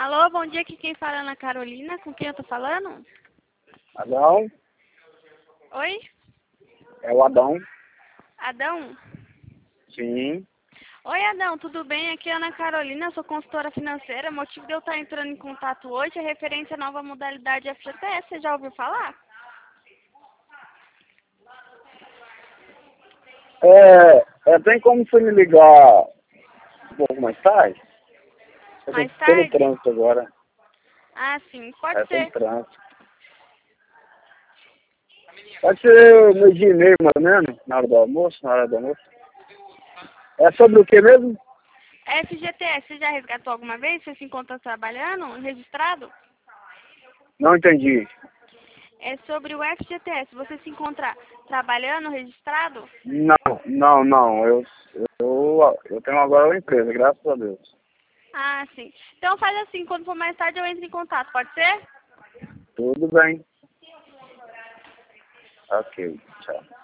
Alô, bom dia, aqui quem fala é Ana Carolina, com quem eu tô falando? Adão, Oi? é o Adão. Adão? Sim. Oi, Adão, tudo bem? Aqui é Ana Carolina, sou consultora financeira. O motivo de eu estar entrando em contato hoje é referente à nova modalidade FGTS. Você já ouviu falar? Tem como você me ligar um pouco mais tarde? Eu Mais tô no tarde? trânsito agora. Ah, sim, pode Tô no ser. trânsito. Pode ser meio-dia e meio, mais ou menos, na hora do almoço, na hora do almoço. É sobre o que mesmo? FGTS, você já resgatou alguma vez? Você se encontra trabalhando, registrado? Não entendi. É sobre o FGTS. Você se encontra trabalhando, registrado? Não. Eu tenho agora uma empresa, graças a Deus. Ah, sim. Então faz assim, quando for mais tarde eu entro em contato, pode ser? Tudo bem. Ok, tchau.